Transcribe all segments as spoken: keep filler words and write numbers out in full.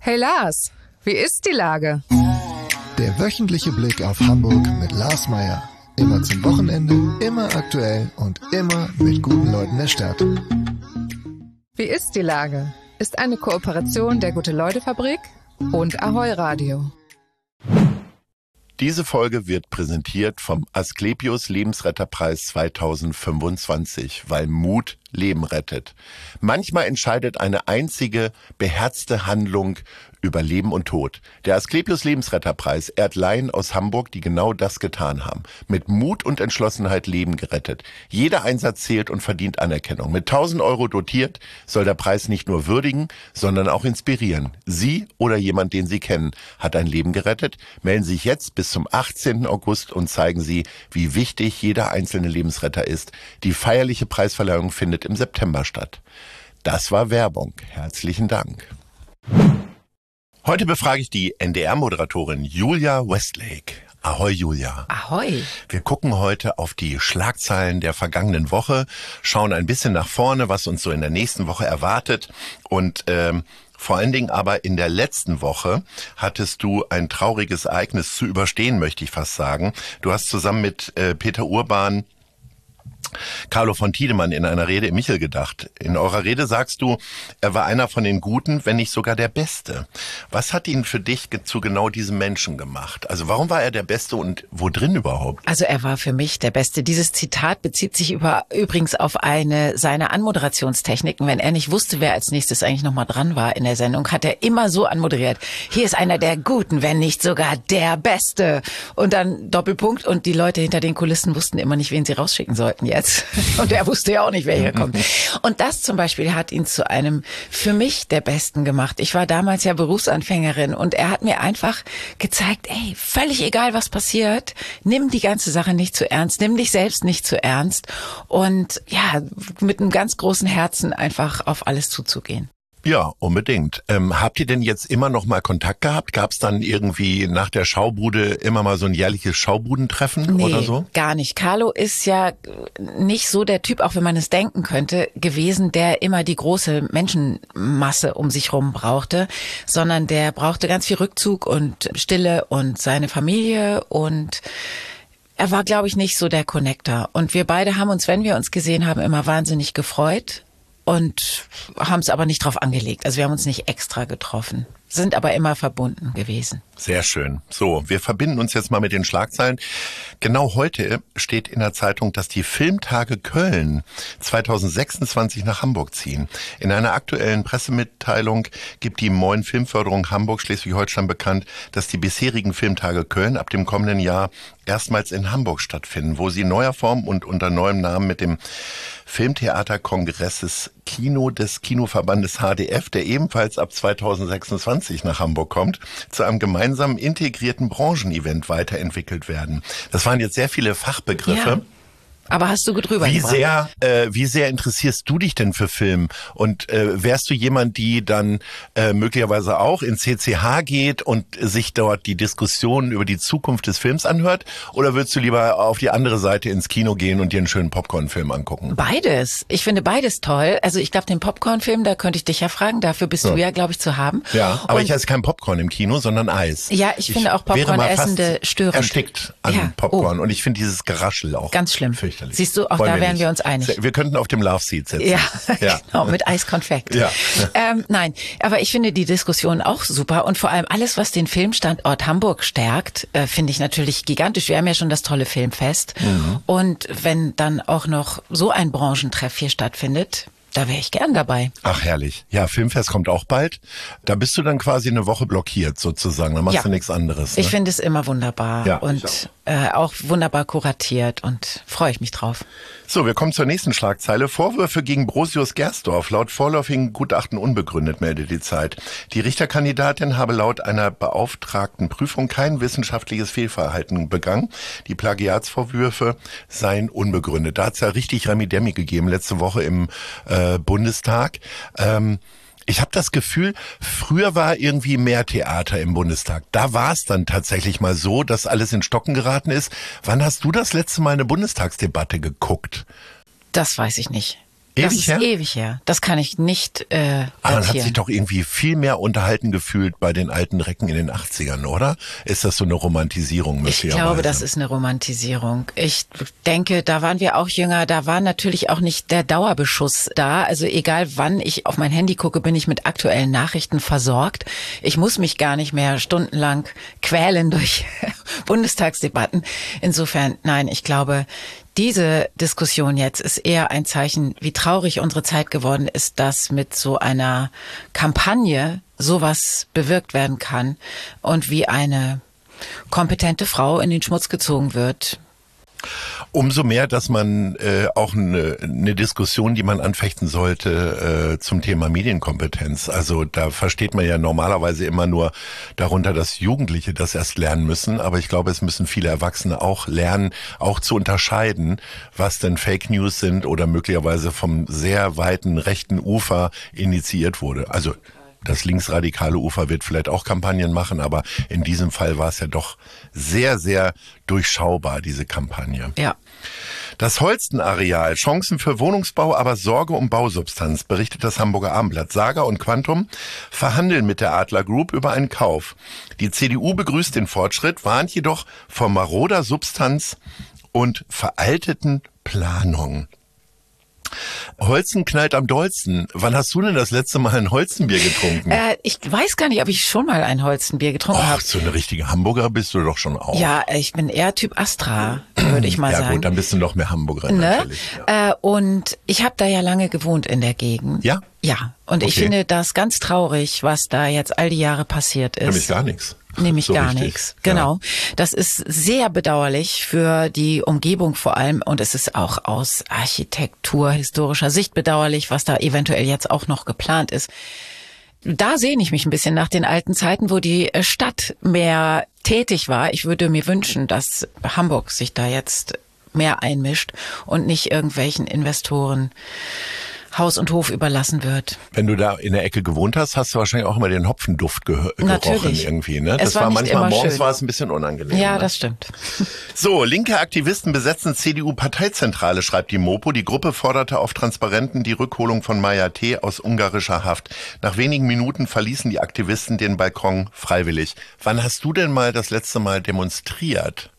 Hey Lars, wie ist die Lage? Der wöchentliche Blick auf Hamburg mit Lars Meier. Immer zum Wochenende, immer aktuell und immer mit guten Leuten der Stadt. Wie ist die Lage? Ist eine Kooperation der Gute-Leute-Fabrik und Ahoi Radio. Diese Folge wird präsentiert vom Asklepios Lebensretterpreis zweitausendfünfundzwanzig, weil Mut Leben rettet. Manchmal entscheidet eine einzige beherzte Handlung über Leben und Tod. Der Asklepios Lebensretterpreis ehrt Laien aus Hamburg, die genau das getan haben. Mit Mut und Entschlossenheit Leben gerettet. Jeder Einsatz zählt und verdient Anerkennung. Mit tausend Euro dotiert soll der Preis nicht nur würdigen, sondern auch inspirieren. Sie oder jemand, den Sie kennen, hat ein Leben gerettet. Melden Sie sich jetzt bis zum achtzehnten August und zeigen Sie, wie wichtig jeder einzelne Lebensretter ist. Die feierliche Preisverleihung findet im September statt. Das war Werbung. Herzlichen Dank. Heute befrage ich die N D R-Moderatorin Julia Westlake. Ahoi, Julia. Ahoi. Wir gucken heute auf die Schlagzeilen der vergangenen Woche, schauen ein bisschen nach vorne, was uns so in der nächsten Woche erwartet und ähm, vor allen Dingen aber in der letzten Woche hattest du ein trauriges Ereignis zu überstehen, möchte ich fast sagen. Du hast zusammen mit äh, Peter Urban Carlo von Tiedemann in einer Rede im Michel gedacht. In eurer Rede sagst du, er war einer von den Guten, wenn nicht sogar der Beste. Was hat ihn für dich zu genau diesem Menschen gemacht? Also warum war er der Beste und wo drin überhaupt? Also er war für mich der Beste. Dieses Zitat bezieht sich über, übrigens auf eine seiner Anmoderationstechniken. Wenn er nicht wusste, wer als nächstes eigentlich nochmal dran war in der Sendung, hat er immer so anmoderiert. Hier ist einer der Guten, wenn nicht sogar der Beste. Und dann Doppelpunkt und die Leute hinter den Kulissen wussten immer nicht, wen sie rausschicken sollten jetzt. Und er wusste ja auch nicht, wer hier kommt. Und das zum Beispiel hat ihn zu einem, für mich, der Besten gemacht. Ich war damals ja Berufsanfängerin und er hat mir einfach gezeigt, ey, völlig egal, was passiert, nimm die ganze Sache nicht zu ernst, nimm dich selbst nicht zu ernst und ja, mit einem ganz großen Herzen einfach auf alles zuzugehen. Ja, unbedingt. Ähm, habt ihr denn jetzt immer noch mal Kontakt gehabt? Gab es dann irgendwie nach der Schaubude immer mal so ein jährliches Schaubudentreffen nee, oder so? Gar nicht. Carlo ist ja nicht so der Typ, auch wenn man es denken könnte, gewesen, der immer die große Menschenmasse um sich rum brauchte, sondern der brauchte ganz viel Rückzug und Stille und seine Familie und er war, glaube ich, nicht so der Connector. Und wir beide haben uns, wenn wir uns gesehen haben, immer wahnsinnig gefreut. Und haben es aber nicht drauf angelegt. Also wir haben uns nicht extra getroffen, sind aber immer verbunden gewesen. Sehr schön. So, wir verbinden uns jetzt mal mit den Schlagzeilen. Genau heute steht in der Zeitung, dass die Filmtage Köln zweitausendsechsundzwanzig nach Hamburg ziehen. In einer aktuellen Pressemitteilung gibt die Moin Filmförderung Hamburg Schleswig-Holstein bekannt, dass die bisherigen Filmtage Köln ab dem kommenden Jahr erstmals in Hamburg stattfinden, wo sie in neuer Form und unter neuem Namen mit dem Filmtheaterkongresses Kino des Kinoverbandes H D F, der ebenfalls ab zweitausendsechsundzwanzig nach Hamburg kommt, zu einem gemeinsamen integrierten Branchenevent weiterentwickelt werden. Das waren jetzt sehr viele Fachbegriffe. Ja. Aber hast du drüber Wie gebracht? sehr, äh, wie sehr interessierst du dich denn für Film? Und äh, wärst du jemand, die dann äh, möglicherweise auch in C C H geht und sich dort die Diskussionen über die Zukunft des Films anhört? Oder würdest du lieber auf die andere Seite ins Kino gehen und dir einen schönen Popcorn-Film angucken? Beides. Ich finde beides toll. Also ich glaube, den Popcorn-Film, da könnte ich dich ja fragen. Dafür bist ja. du ja, glaube ich, zu haben. Ja, aber und ich esse kein Popcorn im Kino, sondern Eis. Ja, ich, ich finde auch Popcorn-Essende störend. Erstickt an ja. Popcorn. Oh. Und ich finde dieses Geraschel auch ganz schlimm. Fürchterlich. Siehst du, auch Wollen da wir wären nicht. wir uns einig. Wir könnten auf dem Love Seat sitzen. Ja, ja. genau, mit Eiskonfekt. Ja. Ähm, nein, aber ich finde die Diskussion auch super und vor allem alles, was den Filmstandort Hamburg stärkt, äh, finde ich natürlich gigantisch. Wir haben ja schon das tolle Filmfest mhm. und wenn dann auch noch so ein Branchentreff hier stattfindet, da wäre ich gern dabei. Ach, herrlich. Ja, Filmfest kommt auch bald. Da bist du dann quasi eine Woche blockiert sozusagen. Da machst ja. du nichts anderes. Ne? Ich finde es immer wunderbar ja, und auch. Äh, auch wunderbar kuratiert und freue ich mich drauf. So, wir kommen zur nächsten Schlagzeile. Vorwürfe gegen Brosius Gersdorf. Laut vorläufigen Gutachten unbegründet, meldet die Zeit. Die Richterkandidatin habe laut einer beauftragten Prüfung kein wissenschaftliches Fehlverhalten begangen. Die Plagiatsvorwürfe seien unbegründet. Da hat es ja richtig Remi-Demi gegeben letzte Woche im äh, Bundestag. Ähm, Ich habe das Gefühl, früher war irgendwie mehr Theater im Bundestag. Da war es dann tatsächlich mal so, dass alles in Stocken geraten ist. Wann hast du das letzte Mal eine Bundestagsdebatte geguckt? Das weiß ich nicht. Ewig das ist her? ewig her. Das kann ich nicht äh, Aber man hat datieren. sich doch irgendwie viel mehr unterhalten gefühlt bei den alten Recken in den achtzigern, oder? Ist das so eine Romantisierung Ich möglicherweise? glaube, das ist eine Romantisierung. Ich denke, da waren wir auch jünger, da war natürlich auch nicht der Dauerbeschuss da. Also egal wann ich auf mein Handy gucke, bin ich mit aktuellen Nachrichten versorgt. Ich muss mich gar nicht mehr stundenlang quälen durch Bundestagsdebatten. Insofern, nein, ich glaube, diese Diskussion jetzt ist eher ein Zeichen, wie traurig unsere Zeit geworden ist, dass mit so einer Kampagne sowas bewirkt werden kann und wie eine kompetente Frau in den Schmutz gezogen wird. Umso mehr, dass man äh, auch eine, eine Diskussion, die man anfechten sollte, äh, zum Thema Medienkompetenz. Also da versteht man ja normalerweise immer nur darunter, dass Jugendliche das erst lernen müssen. Aber ich glaube, es müssen viele Erwachsene auch lernen, auch zu unterscheiden, was denn Fake News sind oder möglicherweise vom sehr weiten rechten Ufer initiiert wurde. Also das linksradikale Ufer wird vielleicht auch Kampagnen machen, aber in diesem Fall war es ja doch sehr, sehr durchschaubar, diese Kampagne. Ja. Das Holsten-Areal, Chancen für Wohnungsbau, aber Sorge um Bausubstanz, berichtet das Hamburger Abendblatt. Saga und Quantum verhandeln mit der Adler Group über einen Kauf. Die C D U begrüßt den Fortschritt, warnt jedoch vor maroder Substanz und veralteten Planungen. Holzen knallt am dollsten. Wann hast du denn das letzte Mal ein Holzenbier getrunken? Äh, ich weiß gar nicht, ob ich schon mal ein Holzenbier getrunken Ach, habe. so eine richtige Hamburger bist du doch schon auch. Ja, ich bin eher Typ Astra, würde ich mal ja, sagen. gut, dann bist du noch mehr Hamburgerin Ne? natürlich. Ja. Äh, und ich habe da ja lange gewohnt in der Gegend. Ja? Ja, und ich Okay. finde das ganz traurig, was da jetzt all die Jahre passiert ist. Nämlich gar nichts. Nämlich So gar richtig. nichts. Genau. Das ist sehr bedauerlich für die Umgebung vor allem und es ist auch aus Architektur, historischer Sicht bedauerlich, was da eventuell jetzt auch noch geplant ist. Da sehne ich mich ein bisschen nach den alten Zeiten, wo die Stadt mehr tätig war. Ich würde mir wünschen, dass Hamburg sich da jetzt mehr einmischt und nicht irgendwelchen Investoren Haus und Hof überlassen wird. Wenn du da in der Ecke gewohnt hast, hast du wahrscheinlich auch immer den Hopfenduft ge gerochen Natürlich. irgendwie, ne? Es Das war war nicht manchmal immer morgens schön. war es ein bisschen unangenehm. Ja, ne? das stimmt. So, linke Aktivisten besetzen C D U-Parteizentrale, schreibt die Mopo. Die Gruppe forderte auf Transparenten die Rückholung von Maya T. aus ungarischer Haft. Nach wenigen Minuten verließen die Aktivisten den Balkon freiwillig. Wann hast du denn mal das letzte Mal demonstriert?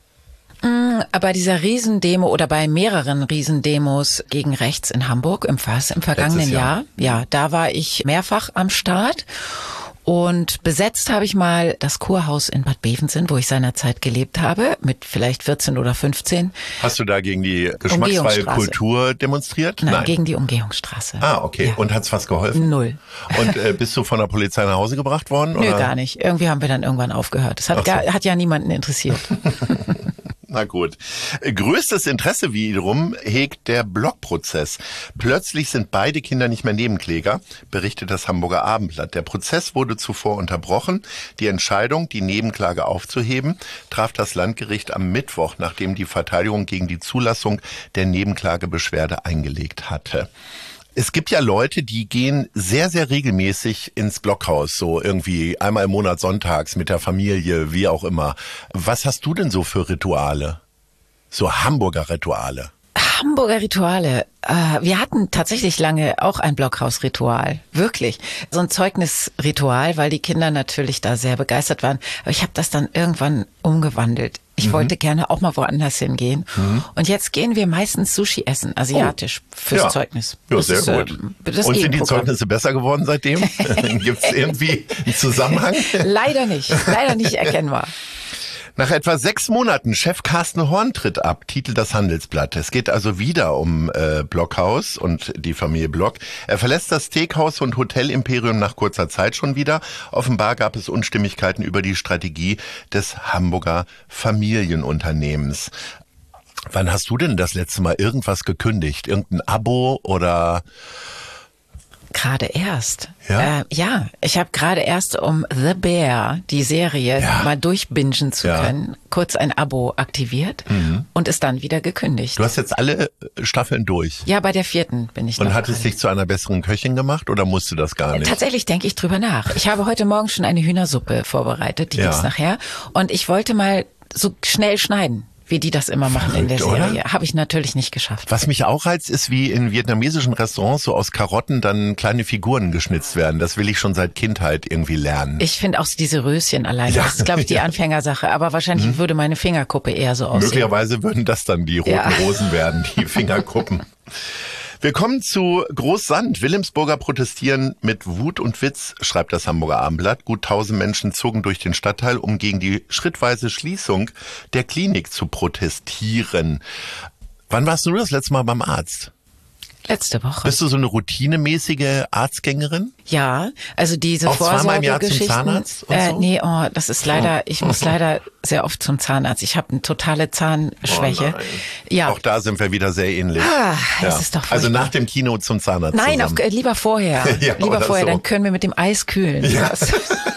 Bei dieser Riesendemo oder bei mehreren Riesendemos gegen rechts in Hamburg im, Fass, im vergangenen Letztes Jahr. Jahr, ja, da war ich mehrfach am Start. Und besetzt habe ich mal das Kurhaus in Bad Bevensen, wo ich seinerzeit gelebt habe, mit vielleicht vierzehn oder fünfzehn. Hast du da gegen die geschmacksfreie Umgehungsstraße. Kultur demonstriert? Nein, gegen die Umgehungsstraße. Ah, okay. Ja. Und hat's was geholfen? Null. Und äh, bist du von der Polizei nach Hause gebracht worden? Nö, oder? gar nicht. Irgendwie haben wir dann irgendwann aufgehört. Das hat, Ach so. gar, hat ja niemanden interessiert. Na gut. Größtes Interesse wiederum hegt der Blockprozess. Plötzlich sind beide Kinder nicht mehr Nebenkläger, berichtet das Hamburger Abendblatt. Der Prozess wurde zuvor unterbrochen. Die Entscheidung, die Nebenklage aufzuheben, traf das Landgericht am Mittwoch, nachdem die Verteidigung gegen die Zulassung der Nebenklagebeschwerde eingelegt hatte. Es gibt ja Leute, die gehen sehr, sehr regelmäßig ins Blockhaus, so irgendwie einmal im Monat sonntags mit der Familie, wie auch immer. Was hast du denn so für Rituale? So Hamburger Rituale? Hamburger Rituale. Äh, wir hatten tatsächlich lange auch ein Blockhausritual. Wirklich. So ein Zeugnisritual, weil die Kinder natürlich da sehr begeistert waren. Aber ich habe das dann irgendwann umgewandelt. Ich mhm. wollte gerne auch mal woanders hingehen. Mhm. Und jetzt gehen wir meistens Sushi essen, asiatisch, oh. fürs ja. Zeugnis. Ja, das sehr ist, gut. Äh, das Und sind die Zeugnisse besser geworden seitdem? Gibt es irgendwie einen Zusammenhang? Leider nicht. Leider nicht erkennbar. Nach etwa sechs Monaten Chef Carsten Horn tritt ab, titelt das Handelsblatt. Es geht also wieder um äh, Blockhaus und die Familie Block. Er verlässt das Steakhouse und Hotelimperium nach kurzer Zeit schon wieder. Offenbar gab es Unstimmigkeiten über die Strategie des Hamburger Familienunternehmens. Wann hast du denn das letzte Mal irgendwas gekündigt? Irgendein Abo oder... Gerade erst. Ja, äh, ja. Ich habe gerade erst, um The Bear, die Serie, ja. mal durchbingen zu ja. können, kurz ein Abo aktiviert mhm. und es dann wieder gekündigt. Du hast jetzt alle Staffeln durch? Ja, bei der vierten bin ich Und noch hat es gerade. dich zu einer besseren Köchin gemacht oder musst du das gar nicht? Tatsächlich denke ich drüber nach. Ich habe heute Morgen schon eine Hühnersuppe vorbereitet, die Ja. gibt's nachher. Und ich wollte mal so schnell schneiden. wie die das immer machen Verrückt, in der oder? Serie. Habe ich natürlich nicht geschafft. Was mich auch reizt, ist, wie in vietnamesischen Restaurants so aus Karotten dann kleine Figuren geschnitzt werden. Das will ich schon seit Kindheit irgendwie lernen. Ich finde auch diese Röschen allein, Ja. das ist, glaube ich, die Ja. Anfängersache. Aber wahrscheinlich hm. würde meine Fingerkuppe eher so aussehen. Möglicherweise würden das dann die roten Ja. Rosen werden, die Fingerkuppen. Wir kommen zu Großsand. Wilhelmsburger protestieren mit Wut und Witz, schreibt das Hamburger Abendblatt. Gut tausend Menschen zogen durch den Stadtteil, um gegen die schrittweise Schließung der Klinik zu protestieren. Wann warst du das letzte Mal beim Arzt? Letzte Woche. Bist du so eine routinemäßige Arztgängerin? Ja, also diese Auch zweimal im Jahr zum Vorsorgegeschichten. Zahnarzt und Äh, so? nee, oh, das ist leider, ich muss leider sehr oft zum Zahnarzt. Ich habe eine totale Zahnschwäche. Oh nein. Ja. Auch da sind wir wieder sehr ähnlich. Ah, das ist doch furchtbar. Also nach dem Kino zum Zahnarzt Nein, auf, zusammen. äh, lieber vorher. Ja, lieber oder vorher, so. dann können wir mit dem Eis kühlen. Ja. Das-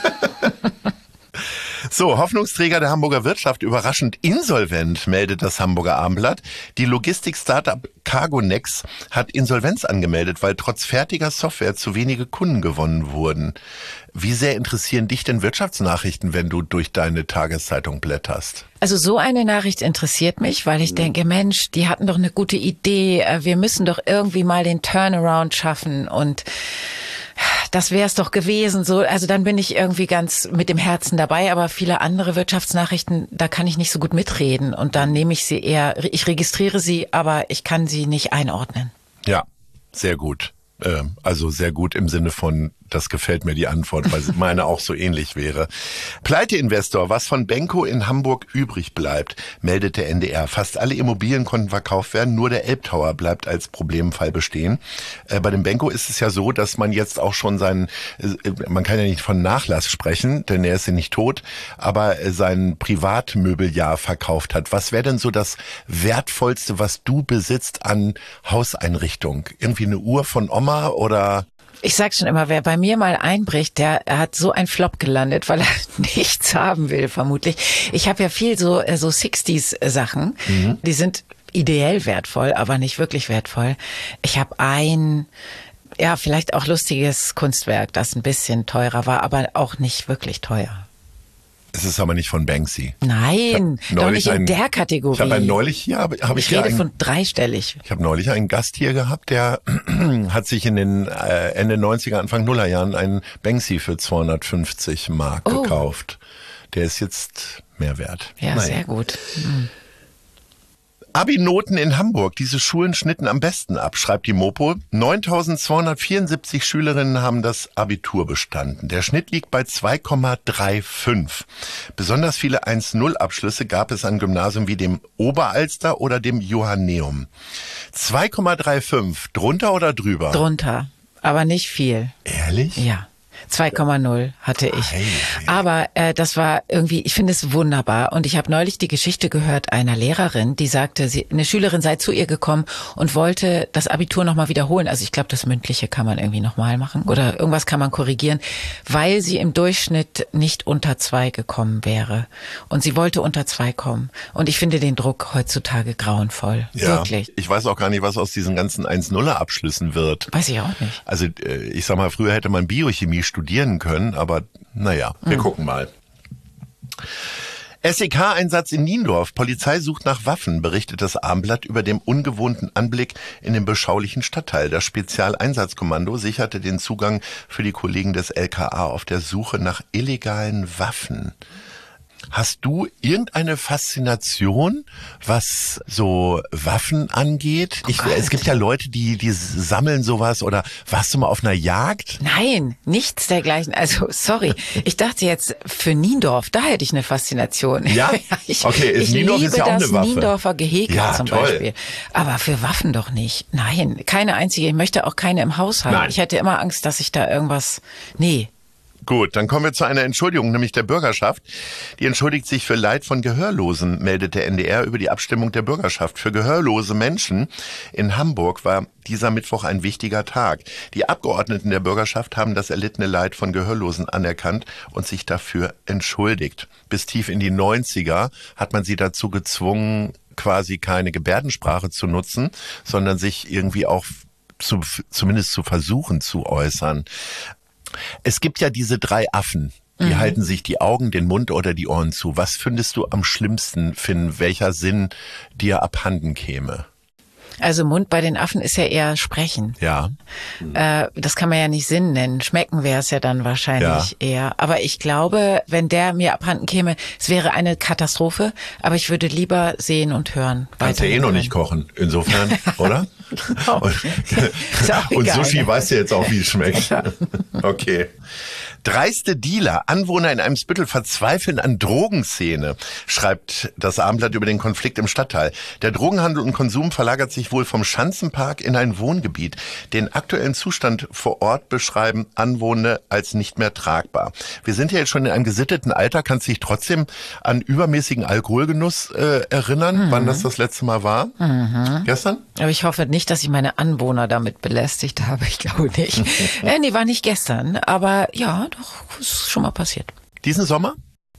So, Hoffnungsträger der Hamburger Wirtschaft überraschend insolvent, meldet das Hamburger Abendblatt. Die Logistik-Startup Cargonex hat Insolvenz angemeldet, weil trotz fertiger Software zu wenige Kunden gewonnen wurden. Wie sehr interessieren dich denn Wirtschaftsnachrichten, wenn du durch deine Tageszeitung blätterst? Also so eine Nachricht interessiert mich, weil ich denke, Mensch, die hatten doch eine gute Idee. Wir müssen doch irgendwie mal den Turnaround schaffen und das wäre es doch gewesen. So, also dann bin ich irgendwie ganz mit dem Herzen dabei, aber viele andere Wirtschaftsnachrichten, da kann ich nicht so gut mitreden und dann nehme ich sie eher, ich registriere sie, aber ich kann sie nicht einordnen. Ja, sehr gut. Ähm, Also sehr gut im Sinne von, das gefällt mir die Antwort, weil meine auch so ähnlich wäre. Pleiteinvestor, was von Benko in Hamburg übrig bleibt, meldet der N D R. Fast alle Immobilien konnten verkauft werden, nur der Elbtower bleibt als Problemfall bestehen. Äh, bei dem Benko ist es ja so, dass man jetzt auch schon seinen, äh, man kann ja nicht von Nachlass sprechen, denn er ist ja nicht tot, aber äh, sein Privatmöbeljahr verkauft hat. Was wäre denn so das Wertvollste, was du besitzt an Hauseinrichtung? Irgendwie eine Uhr von Oma oder... Ich sag schon immer, wer bei mir mal einbricht, der hat so ein Flop gelandet, weil er nichts haben will, vermutlich. Ich habe ja viel so äh, so sechziger-Sachen, mhm. die sind ideell wertvoll, aber nicht wirklich wertvoll. Ich habe ein, ja, vielleicht auch lustiges Kunstwerk, das ein bisschen teurer war, aber auch nicht wirklich teuer. Es ist aber nicht von Banksy. Nein, doch nicht in ein, der Kategorie. Ich habe ein neulich hier, habe hab ich, ich hier rede ein, von dreistellig. Ich habe neulich einen Gast hier gehabt, der hat sich in den äh, Ende neunziger, Anfang Nullerjahren einen Banksy für zweihundertfünfzig Mark Oh. gekauft. Der ist jetzt mehr wert. Ja, Naja. sehr gut. Hm. Abi-Noten in Hamburg. Diese Schulen schnitten am besten ab, schreibt die Mopo. neuntausendzweihundertvierundsiebzig Schülerinnen haben das Abitur bestanden. Der Schnitt liegt bei zwei Komma fünfunddreißig. Besonders viele eins null Abschlüsse gab es an Gymnasien wie dem Oberalster oder dem Johanneum. zwei Komma fünfunddreißig, drunter oder drüber? Drunter, aber nicht viel. Ehrlich? Ja. zwei Komma null hatte ich. Ei, ei, ei. Aber äh, das war irgendwie, ich finde es wunderbar. Und ich habe neulich die Geschichte gehört einer Lehrerin, die sagte, sie, eine Schülerin sei zu ihr gekommen und wollte das Abitur nochmal wiederholen. Also ich glaube, das Mündliche kann man irgendwie nochmal machen oder irgendwas kann man korrigieren, weil sie im Durchschnitt nicht unter zwei gekommen wäre. Und sie wollte unter zwei kommen. Und ich finde den Druck heutzutage grauenvoll. Ja, Wirklich. ich weiß auch gar nicht, was aus diesen ganzen eins null Abschlüssen wird. Weiß ich auch nicht. Also äh, ich sag mal, früher hätte man Biochemie studieren können, aber naja, wir Mhm. gucken mal. S E K-Einsatz in Niendorf. Polizei sucht nach Waffen, berichtet das Abendblatt über den ungewohnten Anblick in dem beschaulichen Stadtteil. Das Spezialeinsatzkommando sicherte den Zugang für die Kollegen des L K A auf der Suche nach illegalen Waffen. Hast du irgendeine Faszination, was so Waffen angeht? Ich, Gott. es gibt ja Leute, die, die sammeln sowas oder warst du mal auf einer Jagd? Nein, nichts dergleichen. Also, sorry. Ich dachte jetzt, für Niendorf, da hätte ich eine Faszination. Ja? ich, Okay, ist ich Niendorf liebe ist ja auch das eine Waffe. Niendorfer Gehege Ja, zum toll. Beispiel. Aber für Waffen doch nicht. Nein, keine einzige. Ich möchte auch keine im Haus haben. Nein. Ich hätte immer Angst, dass ich da irgendwas... Nee. Gut, dann kommen wir zu einer Entschuldigung, nämlich der Bürgerschaft. Die entschuldigt sich für Leid von Gehörlosen, meldet der N D R über die Abstimmung der Bürgerschaft. Für gehörlose Menschen in Hamburg war dieser Mittwoch ein wichtiger Tag. Die Abgeordneten der Bürgerschaft haben das erlittene Leid von Gehörlosen anerkannt und sich dafür entschuldigt. Bis tief in die neunziger hat man sie dazu gezwungen, quasi keine Gebärdensprache zu nutzen, sondern sich irgendwie auch zu, zumindest zu versuchen zu äußern. Es gibt ja diese drei Affen Die Mhm. halten sich die Augen, den Mund oder die Ohren zu. Was findest du am schlimmsten, Finn, welcher Sinn dir abhanden käme? Also Mund bei den Affen ist ja eher Sprechen. Ja. Äh, das kann man ja nicht Sinn nennen. Schmecken wäre es ja dann wahrscheinlich Ja. eher. Aber ich glaube, wenn der mir abhanden käme, es wäre eine Katastrophe. Aber ich würde lieber sehen und hören. Kannst ja eh noch nicht kochen. Insofern, oder? Genau. Und, Ist auch und egal. Sushi weißt du jetzt auch, wie es schmeckt. Okay. Dreiste Dealer, Anwohner in Eimsbüttel verzweifeln an Drogenszene, schreibt das Abendblatt über den Konflikt im Stadtteil. Der Drogenhandel und Konsum verlagert sich wohl vom Schanzenpark in ein Wohngebiet. Den aktuellen Zustand vor Ort beschreiben Anwohner als nicht mehr tragbar. Wir sind ja jetzt schon in einem gesitteten Alter. Kannst du dich trotzdem an übermäßigen Alkoholgenuss äh, erinnern, Mhm. wann das das letzte Mal war? Mhm. Gestern? Aber ich hoffe nicht, dass ich meine Anwohner damit belästigt habe. Ich glaube nicht. äh, nee, war nicht gestern. Aber ja, doch, ist schon mal passiert. Diesen Sommer?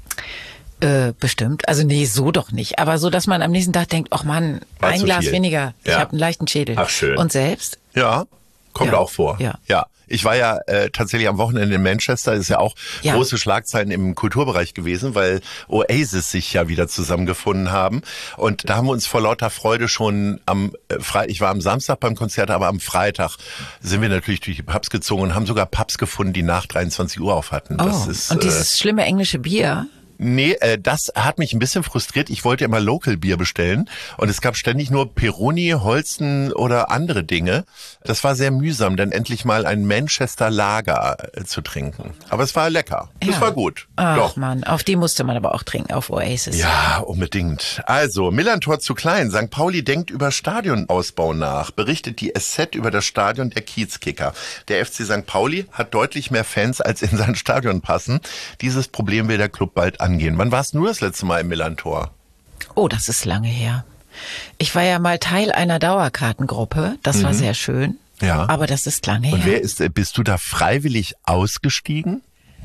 Äh, bestimmt. Also nee, so doch nicht. Aber so, dass man am nächsten Tag denkt, ach Mann, War ein zu Glas viel. weniger. Ich Ja. habe einen leichten Schädel. Ach, schön. Und selbst? Ja, kommt Ja. auch vor. Ja. ja. Ich war ja äh, tatsächlich am Wochenende in Manchester, ist ja auch Ja. große Schlagzeilen im Kulturbereich gewesen, weil Oasis sich ja wieder zusammengefunden haben. Und da haben wir uns vor lauter Freude schon am äh, Freitag, ich war am Samstag beim Konzert, aber am Freitag sind wir natürlich durch die Pubs gezogen und haben sogar Pubs gefunden, die nach dreiundzwanzig Uhr auf hatten. Das Oh, ist, und äh, dieses schlimme englische Bier. Nee, äh, das hat mich ein bisschen frustriert. Ich wollte immer Local Bier bestellen und es gab ständig nur Peroni, Holsten oder andere Dinge. Das war sehr mühsam, dann endlich mal ein Manchester Lager äh, zu trinken. Aber es war lecker. Es Ja. war gut. Ach Doch. Mann, auf die musste man aber auch trinken, auf Oasis. Ja, unbedingt. Also, Millantor zu klein. Sankt Pauli denkt über Stadionausbau nach, berichtet die S Z über das Stadion der Kiezkicker. Der F C Sankt Pauli hat deutlich mehr Fans, als in sein Stadion passen. Dieses Problem will der Club bald angehen. Wann warst du das letzte Mal im Millantor? Oh, das ist lange her. Ich war ja mal Teil einer Dauerkartengruppe. Das war sehr schön. Ja. Aber das ist lange Und her. wer ist, äh, bist du da freiwillig ausgestiegen?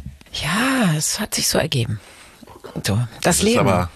Ja, es hat sich so ergeben. So, das, Das Leben. ist aber,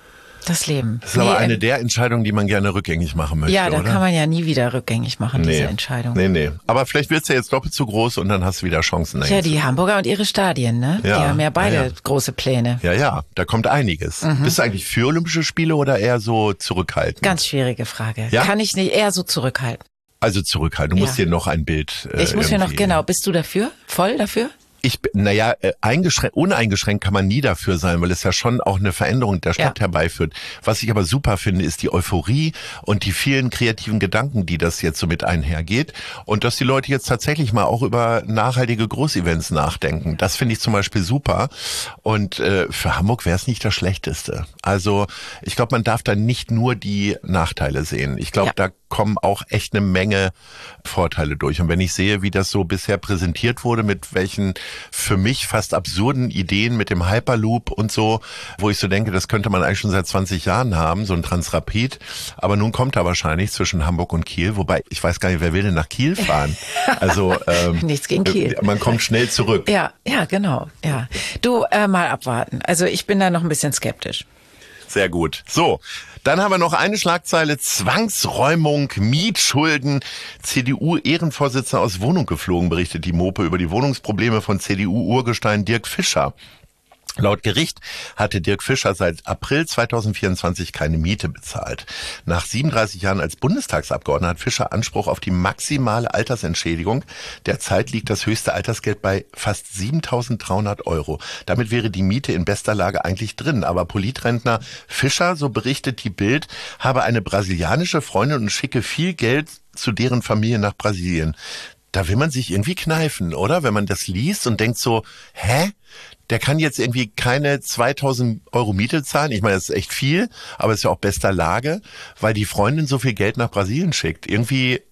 das Leben. das ist aber Nee, eine ähm, der Entscheidungen, die man gerne rückgängig machen möchte, Ja, da oder? kann man ja nie wieder rückgängig machen, diese Entscheidung. Nee, nee. Aber vielleicht wird's ja jetzt doppelt so groß und dann hast du wieder Chancen. Ja, die Hamburger und ihre Stadien, ne? Ja, Die haben ja beide ja, ja. große Pläne. Ja, ja, da kommt einiges. Bist du eigentlich für Olympische Spiele oder eher so zurückhaltend? Ganz schwierige Frage. Ja? Kann ich nicht eher so zurückhalten? Also zurückhalten. Du musst Ja. dir noch ein Bild äh, Ich muss mir noch, irgendwie- genau, bist du dafür? Voll dafür? Ich, naja, äh, eingeschränkt, uneingeschränkt kann man nie dafür sein, weil es ja schon auch eine Veränderung der Stadt Ja. herbeiführt. Was ich aber super finde, ist die Euphorie und die vielen kreativen Gedanken, die das jetzt so mit einhergeht. Und dass die Leute jetzt tatsächlich mal auch über nachhaltige Großevents nachdenken. Das finde ich zum Beispiel super. Und äh, für Hamburg wäre es nicht das Schlechteste. Also ich glaube, man darf da nicht nur die Nachteile sehen. Ich glaube, Ja. da kommen auch echt eine Menge Vorteile durch. Und wenn ich sehe, wie das so bisher präsentiert wurde, mit welchen für mich fast absurden Ideen mit dem Hyperloop und so, wo ich so denke, das könnte man eigentlich schon seit zwanzig Jahren haben, so ein Transrapid. Aber nun kommt er wahrscheinlich zwischen Hamburg und Kiel, wobei ich weiß gar nicht, wer will denn nach Kiel fahren? Also ähm, Nichts gegen Kiel. Man kommt schnell zurück. Ja, ja, genau. Ja. Du, äh, mal abwarten. Also ich bin da noch ein bisschen skeptisch. Sehr gut. So, dann haben wir noch eine Schlagzeile. Zwangsräumung, Mietschulden. C D U-Ehrenvorsitzender aus Wohnung geflogen, berichtet die Mope über die Wohnungsprobleme von C D U-Urgestein Dirk Fischer. Laut Gericht hatte Dirk Fischer seit April zweitausendvierundzwanzig keine Miete bezahlt. Nach siebenunddreißig Jahren als Bundestagsabgeordneter hat Fischer Anspruch auf die maximale Altersentschädigung. Derzeit liegt das höchste Altersgeld bei fast siebentausenddreihundert Euro. Damit wäre die Miete in bester Lage eigentlich drin. Aber Politrentner Fischer, so berichtet die Bild, habe eine brasilianische Freundin und schicke viel Geld zu deren Familie nach Brasilien. Da will man sich irgendwie kneifen, oder? Wenn man das liest und denkt so, hä? Der kann jetzt irgendwie keine zweitausend Euro Miete zahlen. Ich meine, das ist echt viel, aber es ist ja auch bester Lage, weil die Freundin so viel Geld nach Brasilien schickt. Irgendwie,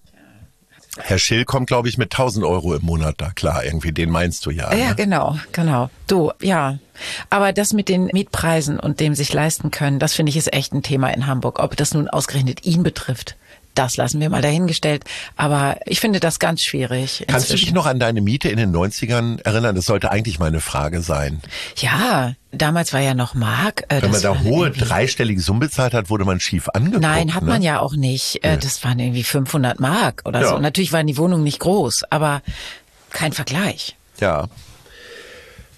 Herr Schill kommt, glaube ich, mit tausend Euro im Monat da klar. Irgendwie, den meinst du ja. Ja, Ne? genau, genau. Du, ja. Aber das mit den Mietpreisen und dem sich leisten können, das finde ich ist echt ein Thema in Hamburg. Ob das nun ausgerechnet ihn betrifft, das lassen wir mal dahingestellt. Aber ich finde das ganz schwierig. Kannst du inzwischen. dich noch an deine Miete in den neunzigern erinnern? Das sollte eigentlich meine Frage sein. Ja, damals war ja noch Mark. Äh, Wenn man das da waren hohe irgendwie- dreistellige Summen bezahlt hat, wurde man schief angeguckt. Nein, hat ne? man ja auch nicht. Äh, Das waren irgendwie fünfhundert Mark oder Ja. so. Natürlich waren die Wohnungen nicht groß, aber kein Vergleich. Ja.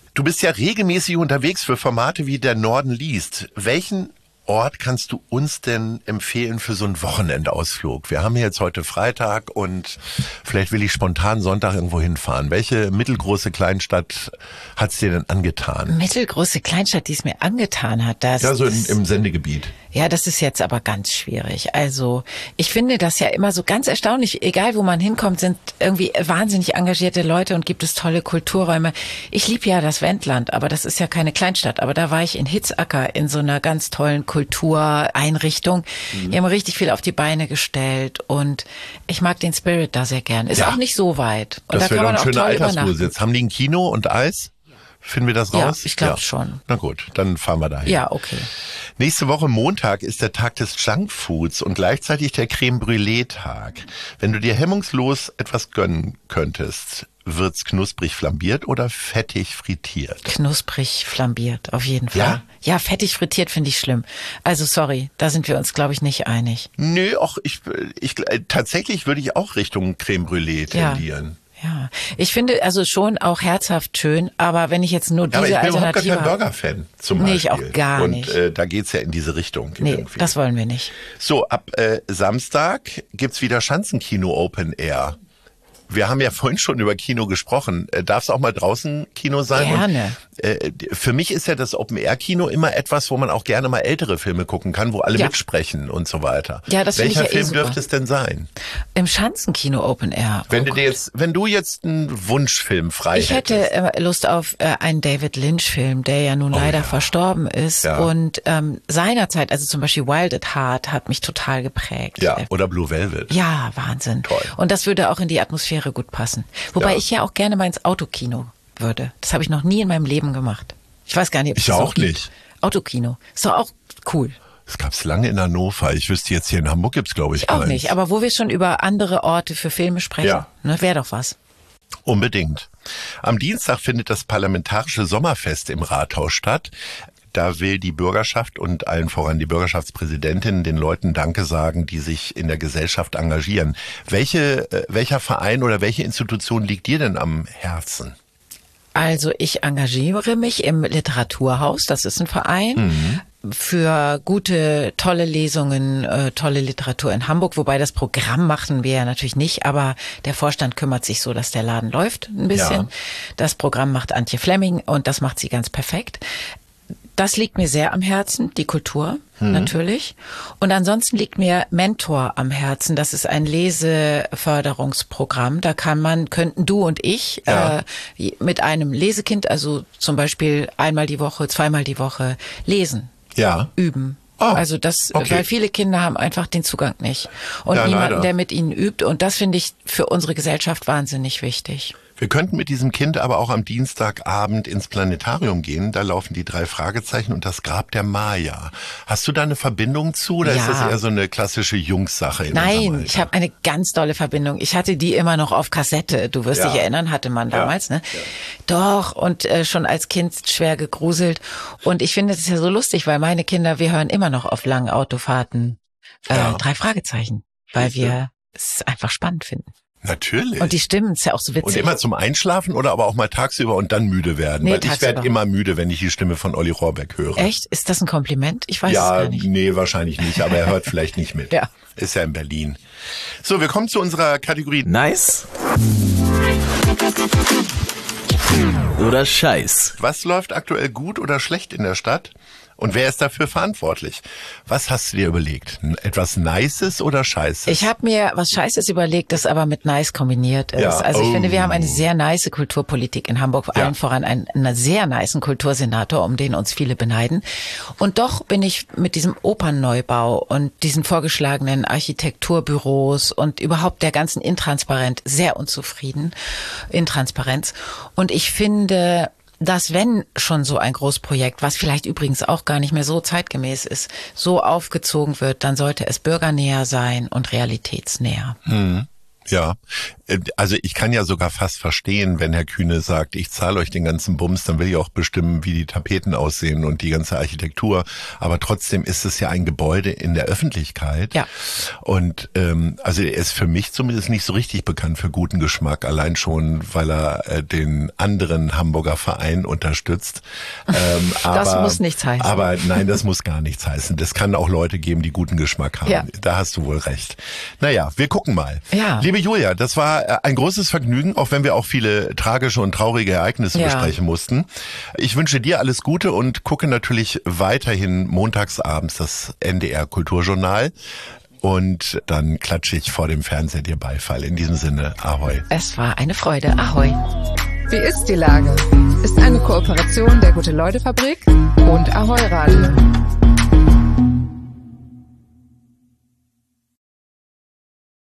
Du bist ja regelmäßig unterwegs für Formate wie Der Norden liest. Welchen Ort kannst du uns denn empfehlen für so einen Wochenendausflug? Wir haben jetzt heute Freitag und vielleicht will ich spontan Sonntag irgendwo hinfahren. Welche mittelgroße Kleinstadt hat's dir denn angetan? Mittelgroße Kleinstadt, die es mir angetan hat. Das Ja, so in, ist, im Sendegebiet. Ja, das ist jetzt aber ganz schwierig. Also ich finde das ja immer so ganz erstaunlich. Egal, wo man hinkommt, sind irgendwie wahnsinnig engagierte Leute und gibt es tolle Kulturräume. Ich liebe ja das Wendland, aber das ist ja keine Kleinstadt. Aber da war ich in Hitzacker in so einer ganz tollen Kultureinrichtung. Mhm. Die haben richtig viel auf die Beine gestellt und ich mag den Spirit da sehr gern. Ist ja auch nicht so weit. Und das da kann man ein auch schöner toll übernachten. Altersruhesitz. Haben die ein Kino und Eis? Finden wir das raus? Ja, ich glaube ja. schon. Na gut, dann fahren wir dahin. Ja, okay. Nächste Woche Montag ist der Tag des Junkfoods und gleichzeitig der Creme Brûlée Tag. Wenn du dir hemmungslos etwas gönnen könntest, wird's knusprig flambiert oder fettig frittiert? Knusprig flambiert, auf jeden Fall. Ja? Ja, fettig frittiert finde ich schlimm. Also sorry, da sind wir uns, glaube ich, nicht einig. Nö, auch ich, ich tatsächlich würde ich auch Richtung Creme Brûlée tendieren. Ja. Ja, ich finde also schon auch herzhaft schön, aber wenn ich jetzt nur diese ja, aber ich bin Alternative überhaupt gar kein Burger-Fan zum nee, Beispiel. ich auch gar und, nicht. Und äh, da geht's ja in diese Richtung. Nee, irgendwie. Das wollen wir nicht. So, ab äh, Samstag gibt's wieder Schanzenkino Open Air. Wir haben ja vorhin schon über Kino gesprochen. Äh, Darf es auch mal draußen Kino sein? Gerne. Und, äh, für mich ist ja das Open-Air-Kino immer etwas, wo man auch gerne mal ältere Filme gucken kann, wo alle ja. mitsprechen und so weiter. Ja, das Welcher ich ja Film eh super. dürfte es denn sein? Im Schanzenkino Open Air. Wenn oh du dir jetzt, wenn du jetzt einen Wunschfilm frei Ich hättest. hätte äh, Lust auf äh, einen David Lynch-Film, der ja nun oh, leider ja. verstorben ist. Ja. Und ähm, seinerzeit, also zum Beispiel Wild at Heart, hat mich total geprägt. Ja, oder Blue Velvet. Ja, Wahnsinn. Toll. Und das würde auch in die Atmosphäre gut passen. Wobei Ja. ich ja auch gerne mal ins Autokino würde. Das habe ich noch nie in meinem Leben gemacht. Ich weiß gar nicht, ob es Ich das auch gibt. nicht. Autokino. Ist doch auch cool. Das gab's lange in Hannover. Ich wüsste jetzt hier in Hamburg gibt's glaube ich Ich auch keins. nicht. Aber wo wir schon über andere Orte für Filme sprechen, Ja. ne, wäre doch was. Unbedingt. Am Dienstag findet das Parlamentarische Sommerfest im Rathaus statt. Da will die Bürgerschaft und allen voran die Bürgerschaftspräsidentin den Leuten Danke sagen, die sich in der Gesellschaft engagieren. Welche, äh, welcher Verein oder welche Institution liegt dir denn am Herzen? Also ich engagiere mich im Literaturhaus, das ist ein Verein, mhm. für gute, tolle Lesungen, äh, tolle Literatur in Hamburg, wobei das Programm machen wir ja natürlich nicht, aber der Vorstand kümmert sich so, dass der Laden läuft ein bisschen. Ja. Das Programm macht Antje Flemming und das macht sie ganz perfekt. Das liegt mir sehr am Herzen, die Kultur mhm. natürlich. Und ansonsten liegt mir Mentor am Herzen. Das ist ein Leseförderungsprogramm. Da kann man, könnten du und ich ja. äh, mit einem Lesekind, also zum Beispiel einmal die Woche, zweimal die Woche lesen, ja. üben. Oh, also das, okay. Weil viele Kinder haben einfach den Zugang nicht. Und ja, niemanden, leider. Der mit ihnen übt. Und das finde ich für unsere Gesellschaft wahnsinnig wichtig. Wir könnten mit diesem Kind aber auch am Dienstagabend ins Planetarium gehen. Da laufen die drei Fragezeichen und das Grab der Maya. Hast du da eine Verbindung zu oder ja. ist das eher so eine klassische Jungssache? In Nein, ich habe eine ganz tolle Verbindung. Ich hatte die immer noch auf Kassette. Du wirst ja. dich erinnern, hatte man damals, ja. ne? Ja. Doch, und äh, schon als Kind schwer gegruselt. Und ich finde es ja so lustig, weil meine Kinder, wir hören immer noch auf langen Autofahrten äh, ja. drei Fragezeichen, weil wir es einfach spannend finden. Natürlich. Und die Stimmen ist ja auch so witzig. Und immer zum Einschlafen oder aber auch mal tagsüber und dann müde werden? Nee, Weil tagsüber. Ich werde immer müde, wenn ich die Stimme von Olli Rohrbeck höre. Echt? Ist das ein Kompliment? Ich weiß ja, es gar nicht. Ja, nee, wahrscheinlich nicht, aber er hört vielleicht nicht mit. Ja. Ist ja in Berlin. So, wir kommen zu unserer Kategorie Nice oder Scheiß. Was läuft aktuell gut oder schlecht in der Stadt? Und wer ist dafür verantwortlich? Was hast du dir überlegt? Etwas Nices oder Scheißes? Ich habe mir was Scheißes überlegt, das aber mit Nice kombiniert ist. Ja. Also ich oh. finde, wir haben eine sehr nice Kulturpolitik in Hamburg, ja. allen voran einen, einen sehr nicen Kultursenator, um den uns viele beneiden. Und doch bin ich mit diesem Opernneubau und diesen vorgeschlagenen Architekturbüros und überhaupt der ganzen Intransparenz sehr unzufrieden. Intransparenz. Und ich finde, dass wenn schon so ein Großprojekt, was vielleicht übrigens auch gar nicht mehr so zeitgemäß ist, so aufgezogen wird, dann sollte es bürgernäher sein und realitätsnäher. Hm. Ja, also ich kann ja sogar fast verstehen, wenn Herr Kühne sagt, ich zahle euch den ganzen Bums, dann will ich auch bestimmen, wie die Tapeten aussehen und die ganze Architektur. Aber trotzdem ist es ja ein Gebäude in der Öffentlichkeit. Ja. Und ähm, also er ist für mich zumindest nicht so richtig bekannt für guten Geschmack, allein schon, weil er äh, den anderen Hamburger Verein unterstützt. Ähm, aber, das muss nichts heißen. Aber nein, das muss gar nichts heißen. Das kann auch Leute geben, die guten Geschmack haben. Ja. Da hast du wohl recht. Naja, wir gucken mal. Ja. Liebe Julia, das war ein großes Vergnügen, auch wenn wir auch viele tragische und traurige Ereignisse ja. besprechen mussten. Ich wünsche dir alles Gute und gucke natürlich weiterhin montagsabends das N D R Kulturjournal. Und dann klatsche ich vor dem Fernseher dir Beifall. In diesem Sinne, Ahoi. Es war eine Freude. Ahoi. Wie ist die Lage? Ist eine Kooperation der Gute-Leute-Fabrik und Ahoi Radio.